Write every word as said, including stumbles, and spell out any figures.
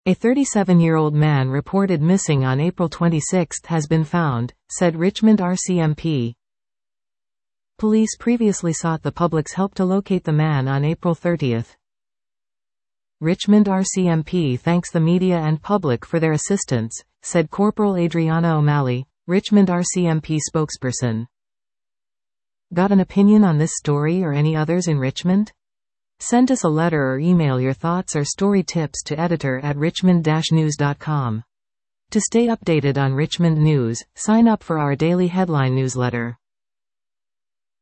A thirty-seven-year-old man reported missing on April twenty-sixth has been found, said Richmond R C M P. Police previously sought the public's help to locate the man on April thirtieth. Richmond R C M P thanks the media and public for their assistance, said Corporal Adriana O'Malley, Richmond R C M P spokesperson. Got an opinion on this story or any others in Richmond? Send us a letter or email your thoughts or story tips to editor at richmond dash news dot com. To stay updated on Richmond news, sign up for our daily headline newsletter.